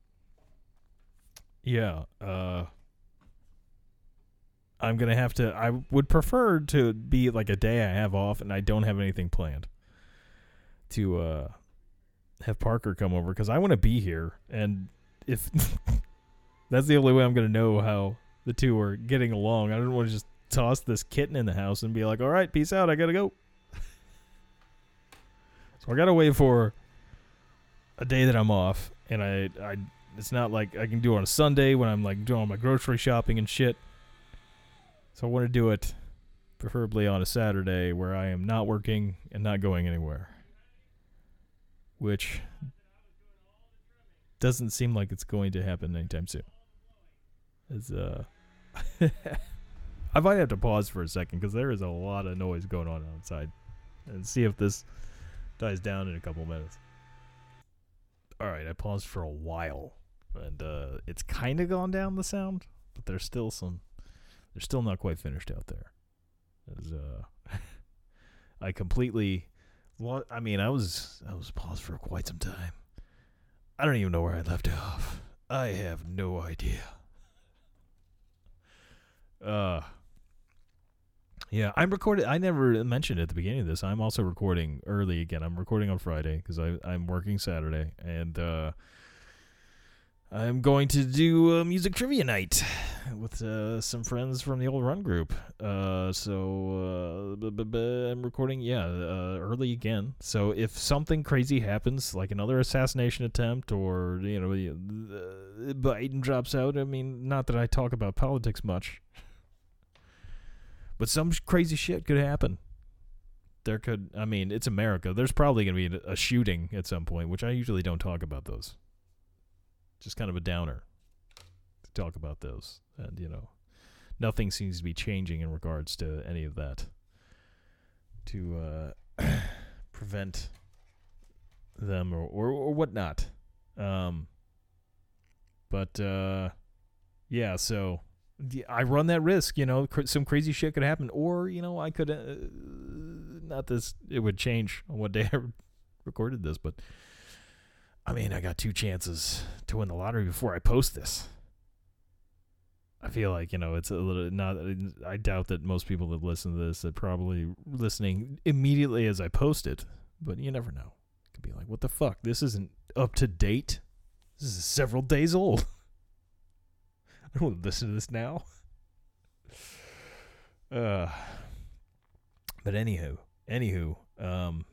S4: Yeah. Uh, I'm going to have to... I would prefer to be like a day I have off and I don't have anything planned. To uh, have Parker come over. Because I want to be here. And if... that's the only way I'm going to know how the two are getting along. I don't want to just toss this kitten in the house and be like, all right, peace out, I gotta go. So I gotta wait for a day that I'm off, and I, I, it's not like I can do it on a Sunday when I'm like doing my grocery shopping and shit. So I want to do it preferably on a Saturday where I am not working and not going anywhere, which doesn't seem like it's going to happen anytime soon. As uh I might have to pause for a second because there is a lot of noise going on outside, and see if this dies down in a couple minutes. All right, I paused for a while, and uh, it's kind of gone down the sound, but there's still some. They're still not quite finished out there. As, uh, I completely, lo- I mean, I was I was paused for quite some time. I don't even know where I left off. I have no idea. Uh, yeah, I'm recording. I never mentioned at the beginning of this. I'm also recording early again. I'm recording on Friday because I I'm working Saturday, and uh, I'm going to do a music trivia night with uh, some friends from the old Run group. Uh, so uh, b- b- b- I'm recording, yeah, uh, early again. So if something crazy happens, like another assassination attempt, or you know, uh, Biden drops out. I mean, not that I talk about politics much, but some crazy shit could happen. There could, I mean, it's America. There's probably going to be a shooting at some point, which I usually don't talk about those. Just kind of a downer to talk about those. And, you know, nothing seems to be changing in regards to any of that to uh, prevent them or, or, or whatnot. Um, but, uh, yeah, so I run that risk, you know, cr- some crazy shit could happen. Or, you know, I could, uh, not this, it would change on what day I recorded this, but I mean, I got two chances to win the lottery before I post this. I feel like, you know, it's a little not. I doubt that most people that listen to this are probably listening immediately as I post it, but you never know. It could be like, what the fuck? This isn't up to date. This is several days old. I don't want to listen to this now. Uh, but anywho, anywho, um.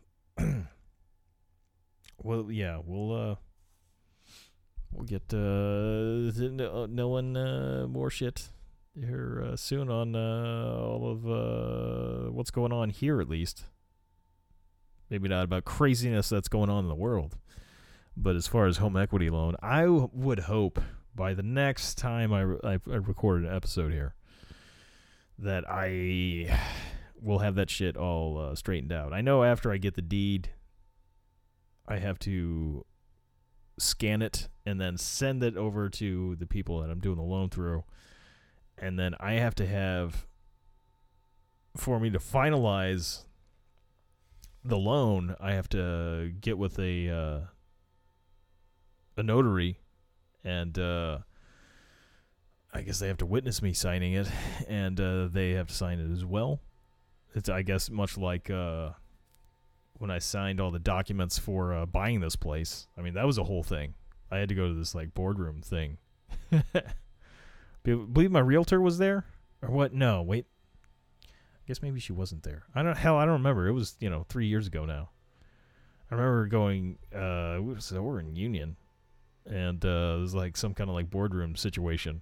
S4: Well, yeah, we'll uh, we'll get uh, knowing uh, more shit here uh, soon on uh, all of uh, what's going on here, at least. Maybe not about craziness that's going on in the world, but as far as home equity loan, I w- would hope by the next time I, re- I I record an episode here that I will have that shit all uh, straightened out. I know after I get the deed, I have to scan it and then send it over to the people that I'm doing the loan through. And then I have to have, for me to finalize the loan, I have to get with a uh, a notary, and uh, I guess they have to witness me signing it, and uh, they have to sign it as well. It's, I guess, much like Uh, when I signed all the documents for uh, buying this place. I mean, that was a whole thing. I had to go to this, like, boardroom thing. Be- believe my realtor was there? Or what? No, wait. I guess maybe she wasn't there. I don't, hell, I don't remember. It was, you know, three years ago now. I remember going, uh, we were, so we're in Union, and uh, it was, like, some kind of, like, boardroom situation.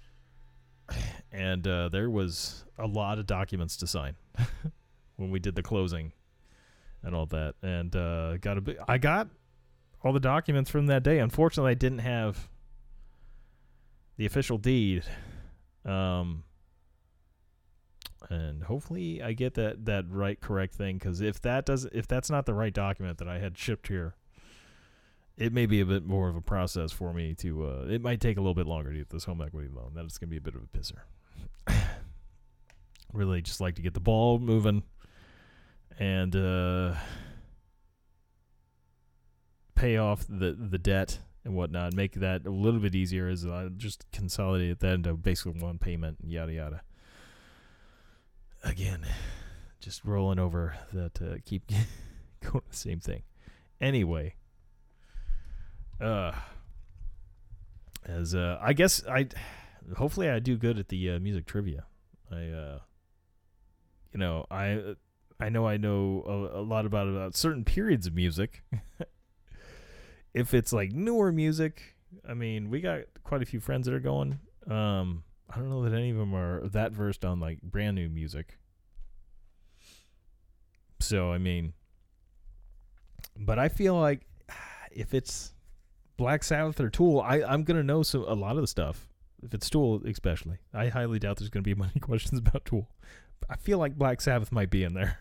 S4: And uh, there was a lot of documents to sign when we did the closing and all that, and uh, got a bit, I got all the documents from that day. Unfortunately, I didn't have the official deed, um, and hopefully I get that, that right, correct thing. Because if that does, if that's not the right document that I had shipped here, it may be a bit more of a process for me to. Uh, it might take a little bit longer to get this home equity loan. That's gonna be a bit of a pisser. Really, just like to get the ball moving. And uh, pay off the the debt and whatnot, make that a little bit easier as I just consolidate that into basically one payment, and yada yada. Again, just rolling over that, uh, keep going the same thing. Anyway, uh, as uh, I guess I, hopefully I do good at the uh, music trivia. I, uh, you know, I. I know I know a, a lot about about certain periods of music. If it's like newer music, I mean, we got quite a few friends that are going. Um, I don't know that any of them are that versed on like brand new music. So, I mean, but I feel like if it's Black Sabbath or Tool, I, I'm going to know some, a lot of the stuff If it's Tool, especially. I highly doubt there's going to be many questions about Tool. I feel like Black Sabbath might be in there.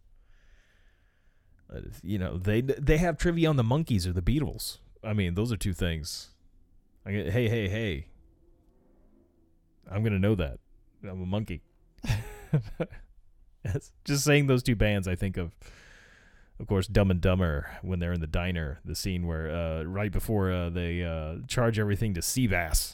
S4: Uh, you know, they they have trivia on the Monkees or the Beatles. I mean, those are two things. I get, hey, hey, hey. I'm going to know that. I'm a monkey. Just saying those two bands, I think of, of course, Dumb and Dumber when they're in the diner, the scene where uh, right before uh, they uh, charge everything to Seabass.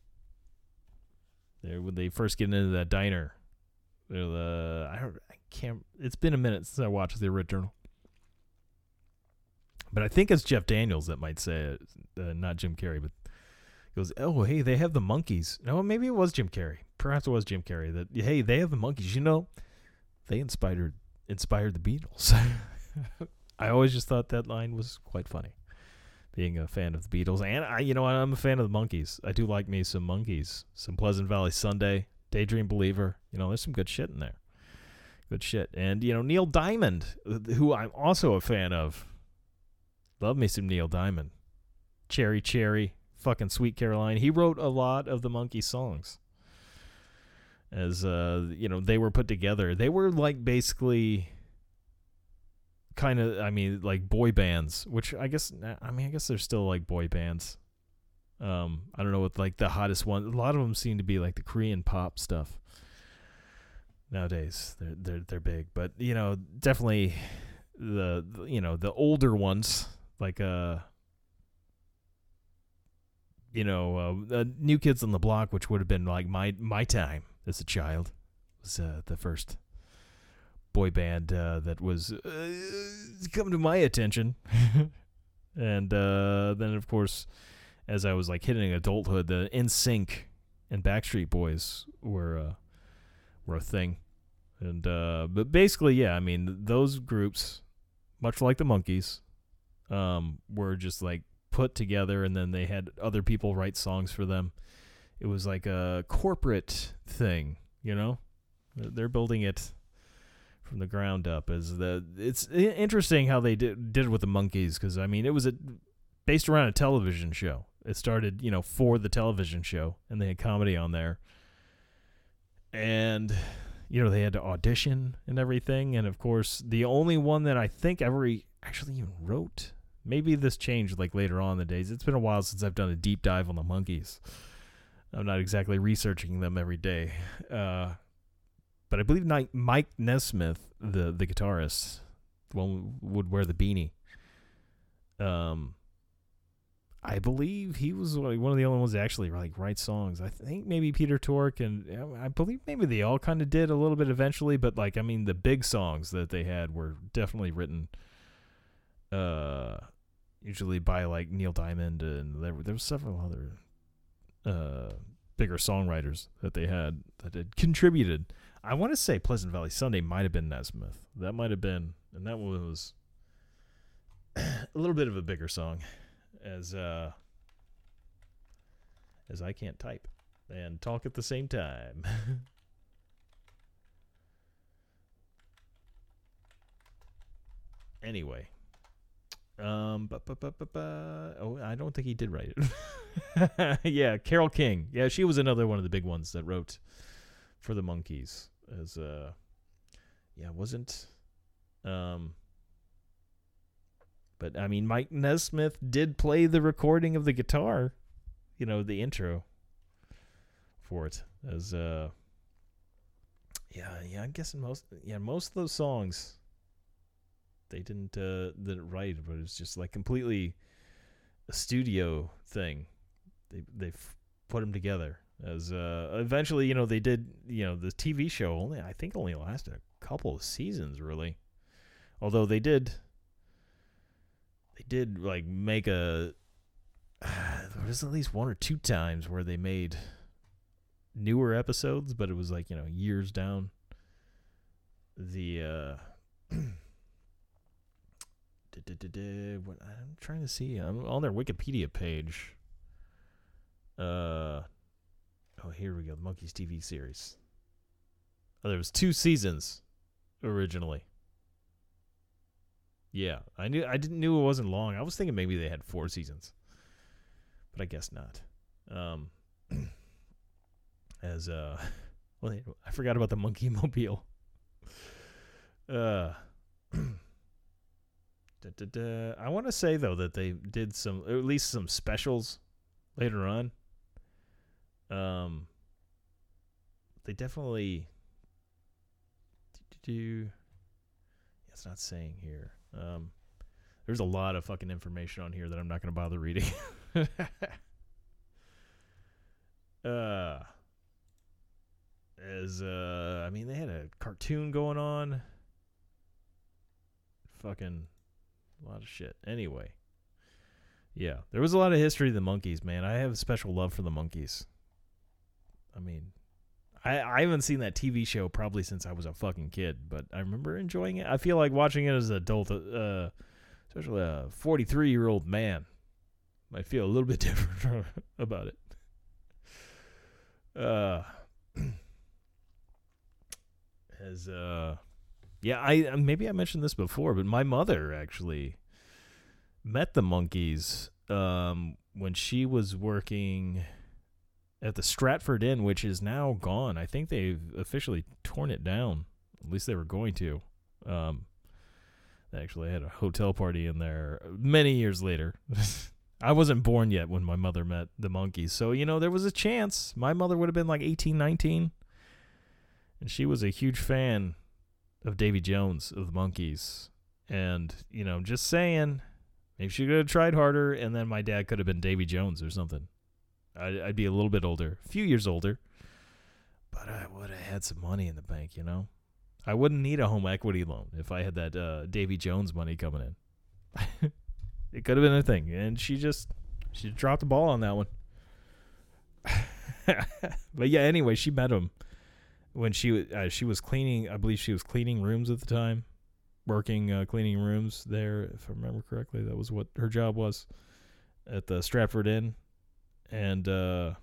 S4: There, when they first get into that diner, uh, I don't, I can't. It's been a minute since I watched the original, but I think it's Jeff Daniels that might say it, uh, not Jim Carrey. But he goes, "Oh, hey, they have the Monkees." No, maybe it was Jim Carrey. Perhaps it was Jim Carrey. That hey, they have the Monkees. You know, they inspired inspired the Beatles. I always just thought that line was quite funny. Being a fan of the Beatles, and I, you know, I'm a fan of the Monkees. I do like me some Monkees, some Pleasant Valley Sunday, Daydream Believer. You know, there's some good shit in there. Good shit. And, you know, Neil Diamond, who I'm also a fan of. Love me some Neil Diamond. Cherry Cherry, fucking Sweet Caroline. He wrote a lot of the Monkees songs. As, uh, you know, they were put together. They were like basically kind of, I mean, like boy bands, which I guess, I mean, I guess they're still like boy bands. Um, I don't know what like the hottest one. A lot of them seem to be like the Korean pop stuff. Nowadays, they're they're they're big, but you know, definitely the, the you know the older ones like uh you know uh, uh, New Kids on the Block, which would have been like my my time as a child, was uh, the first boy band uh, that was uh, come to my attention, and uh, then of course, as I was like hitting adulthood, the N Sync and Backstreet Boys were uh, were a thing. And uh, but basically, yeah, I mean, those groups, much like the Monkees, um, were just like put together, and then they had other people write songs for them. It was like a corporate thing, you know. They're building it from the ground up. As the it's interesting how they did did it with the Monkees, because I mean, it was a, based around a television show. It started, you know, for the television show, and they had comedy on there, and you know, they had to audition and everything. And of course, the only one that I think ever actually even wrote, maybe this changed like later on in the days. It's been a while since I've done a deep dive on the Monkees. I'm not exactly researching them every day. Uh, but I believe Mike Nesmith, the, the guitarist, the one who would wear the beanie, um, I believe he was one of the only ones that actually like write songs. I think maybe Peter Tork, and I believe maybe they all kind of did a little bit eventually, but like, I mean, the big songs that they had were definitely written uh, usually by like Neil Diamond, and there, there were several other uh, bigger songwriters that they had that had contributed. I want to say Pleasant Valley Sunday might have been Nesmith. That might have been, and that one was a little bit of a bigger song. As uh, as I can't type and talk at the same time. Anyway, um, bu- bu- bu- bu- bu- oh, I don't think he did write it. Yeah, Carole King. Yeah, she was another one of the big ones that wrote for the Monkees. As uh, yeah, wasn't um. But, I mean, Mike Nesmith did play the recording of the guitar, you know, the intro for it. As, uh, yeah, yeah, I'm guessing most, yeah, most of those songs, they didn't, uh, didn't write, but it's just like completely a studio thing. They, they put them together. As, uh, eventually, you know, they did, you know, the T V show only, I think only lasted a couple of seasons, really. Although they did... They did like make a. Uh, there was at least one or two times where they made newer episodes, but it was like, you know, years down the. Uh, what, I'm trying to see. I'm on their Wikipedia page. Uh, oh, here we go. The Monkees T V series. Oh, there was two seasons originally. Yeah, I knew I didn't knew it wasn't long. I was thinking maybe they had four seasons, but I guess not. Um, as uh, well, I forgot about the Monkey Mobile. Uh, da, da, da. I want to say though that they did some, or at least some specials later on. Um, they definitely do. It's not saying here. Um, there's a lot of fucking information on here that I'm not going to bother reading. uh, as uh, I mean, they had a cartoon going on. Fucking a lot of shit. Anyway, yeah, there was a lot of history of the Monkees, man. I have a special love for the Monkees. I mean, I, I haven't seen that T V show probably since I was a fucking kid, but I remember enjoying it. I feel like watching it as an adult, uh, especially a forty-three-year-old man, might feel a little bit different about it. Uh, as uh, yeah, I maybe I mentioned this before, but my mother actually met the Monkees um, when she was working at the Stratford Inn, which is now gone. I think they've officially torn it down. At least they were going to. Um, they actually had a hotel party in there many years later. I wasn't born yet when my mother met the Monkees. So, you know, there was a chance. My mother would have been like eighteen, nineteen. And she was a huge fan of Davy Jones of the Monkees. And, you know, just saying, maybe she could have tried harder, and then my dad could have been Davy Jones or something. I'd, I'd be a little bit older, a few years older, but I would have had some money in the bank, you know? I wouldn't need a home equity loan if I had that uh, Davy Jones money coming in. It could have been a thing, and she just, she dropped the ball on that one. But yeah, anyway, she met him when she, uh, she was cleaning, I believe she was cleaning rooms at the time, working uh, cleaning rooms there, if I remember correctly. That was what her job was at the Stratford Inn. And uh,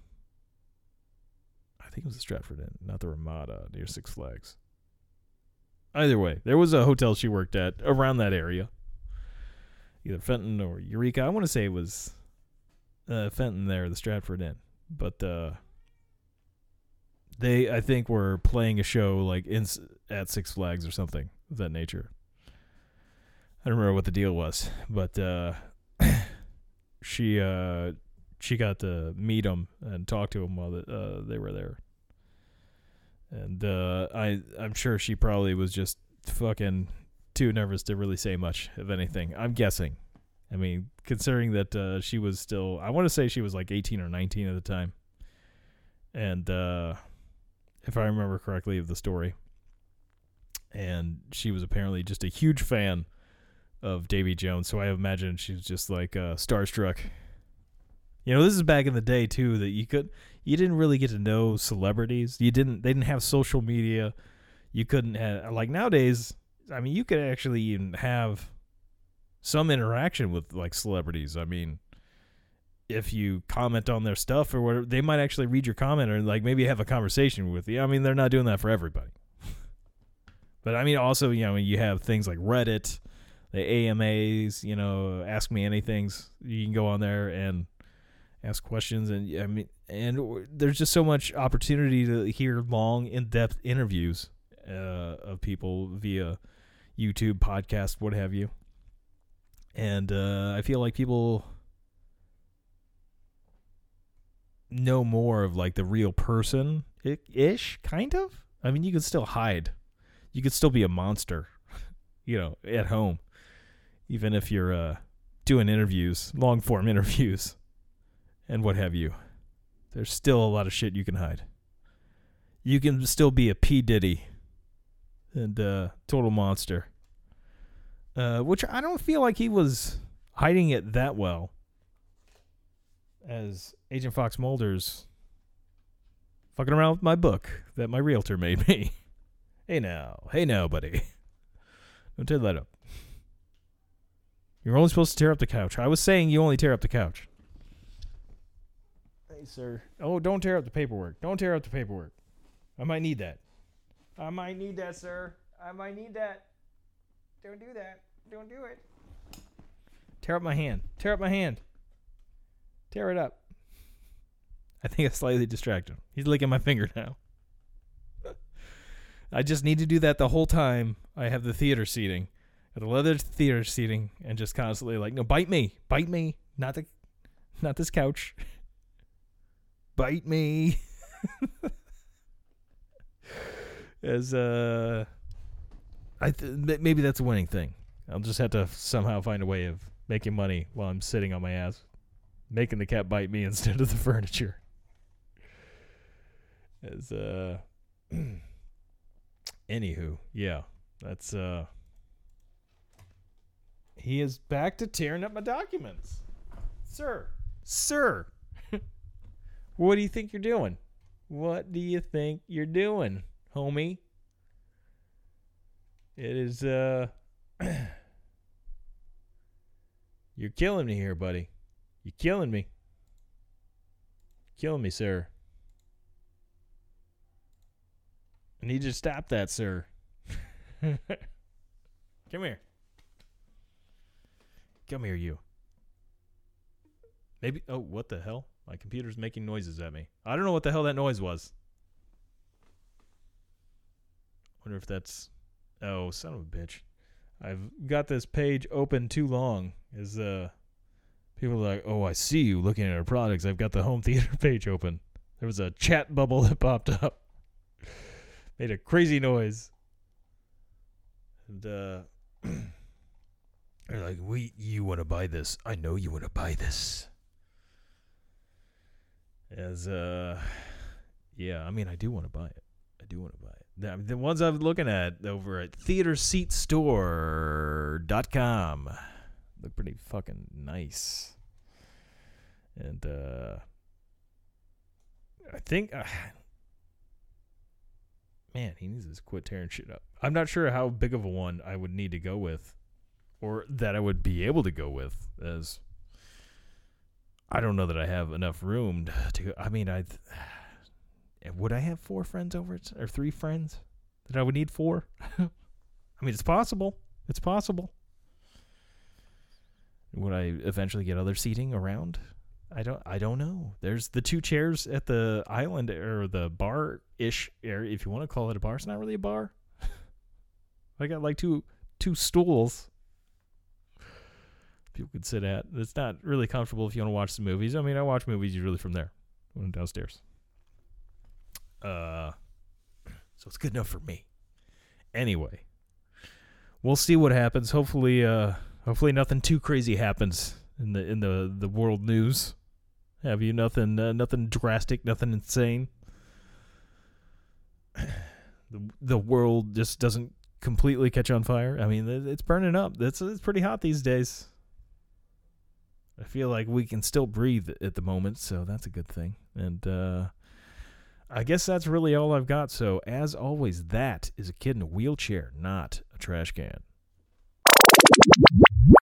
S4: I think it was the Stratford Inn, not the Ramada near Six Flags. Either way, there was a hotel she worked at around that area. Either Fenton or Eureka. I want to say it was uh, Fenton there, the Stratford Inn. But uh, they, I think, were playing a show like in, at Six Flags or something of that nature. I don't remember what the deal was. But uh, she... Uh, She got to meet him and talk to him while the, uh, they were there. And uh, I, I'm sure she probably was just fucking too nervous to really say much of anything. I'm guessing. I mean, considering that uh, she was still, I want to say she was like eighteen or nineteen at the time. And uh, if I remember correctly of the story. And she was apparently just a huge fan of Davy Jones. So I imagine she was just like uh, starstruck. You know, this is back in the day too that you could you didn't really get to know celebrities. You didn't they didn't have social media. You couldn't have, like nowadays, I mean, you could actually even have some interaction with like celebrities. I mean, if you comment on their stuff or whatever, they might actually read your comment or like maybe have a conversation with you. I mean, they're not doing that for everybody. But I mean, also, you know, you have things like Reddit, the A M As, you know, Ask Me Anythings. You can go on there and ask questions, and I mean, and there's just so much opportunity to hear long, in-depth interviews uh, of people via YouTube, podcast, what have you. And uh, I feel like people know more of like the real person ish, kind of. I mean, you could still hide. You could still be a monster, you know, at home, even if you're uh, doing interviews, long form interviews. And what have you. There's still a lot of shit you can hide. You can still be a P. Diddy and uh, total monster. Uh, which I don't feel like he was hiding it that well. As Agent Fox Mulder's fucking around with my book that my realtor made me. Hey now. Hey now, buddy. Don't tear that up. You're only supposed to tear up the couch. I was saying you only tear up the couch. Hey, sir. Oh, don't tear up the paperwork. Don't tear up the paperwork. I might need that. I might need that, sir. I might need that. Don't do that. Don't do it. Tear up my hand. Tear up my hand. Tear it up. I think I slightly distracted him. He's licking my finger now. I just need to do that the whole time I have the theater seating. The leather theater seating, and just constantly like, no, bite me. Bite me. Not the, not this couch. Bite me. As, uh... I th- maybe that's a winning thing. I'll just have to somehow find a way of making money while I'm sitting on my ass, making the cat bite me instead of the furniture. As uh, anywho, yeah, that's uh, he is back to tearing up my documents, sir, sir. What do you think you're doing? What do you think you're doing, homie? It is, uh, you're killing me here, buddy. You're killing me. Killing me, sir. I need you to stop that, sir. Come here. Come here, you. Maybe, oh, what the hell? My computer's making noises at me. I don't know what the hell that noise was. Wonder if that's... Oh, son of a bitch. I've got this page open too long. Is uh, people are like, oh, I see you looking at our products. I've got the home theater page open. There was a chat bubble that popped up. Made a crazy noise. And uh, they're like, we, you want to buy this. I know you want to buy this. As, uh, yeah, I mean, I do want to buy it. I do want to buy it. The, the ones I'm looking at over at theater seat store dot com look pretty fucking nice. And, uh, I think, uh, man, he needs to quit tearing shit up. I'm not sure how big of a one I would need to go with, or that I would be able to go with, as I don't know that I have enough room to go. I mean, I would I have four friends over it, or three friends that I would need four? I mean, it's possible. It's possible. Would I eventually get other seating around? I don't. I don't know. There's the two chairs at the island, or the bar-ish area, if you want to call it a bar. It's not really a bar. I got like two two stools people could sit at. It's not really comfortable if you want to watch some movies. I mean, I watch movies usually from there, when I'm downstairs. Uh, so it's good enough for me. Anyway, we'll see what happens. Hopefully, uh, hopefully nothing too crazy happens in the in the, the world news. Have you nothing uh, nothing drastic, nothing insane? The the world just doesn't completely catch on fire. I mean, it's burning up. It's it's pretty hot these days. I feel like we can still breathe at the moment, so that's a good thing. And uh, I guess that's really all I've got. So, as always, that is a kid in a wheelchair, not a trash can.